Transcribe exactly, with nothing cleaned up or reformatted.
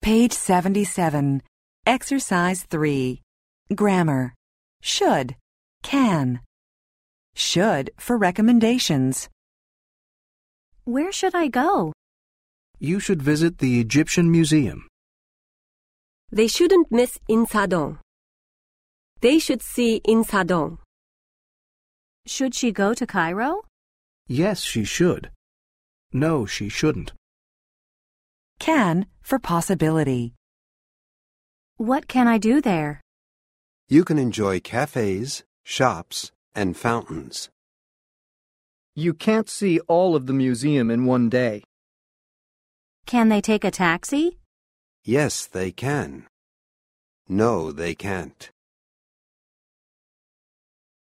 Page seventy-seven. Exercise three. Grammar. Should. Can. Should for recommendations. Where should I go? You should visit the Egyptian Museum. They shouldn't miss Insadong. They should see Insadong. Should she go to Cairo? Yes, she should. No, she shouldn't. Can for possibility. What can I do there? You can enjoy cafes, shops, and fountains. You can't see all of the museum in one day. Can they take a taxi? Yes, they can. No, they can't.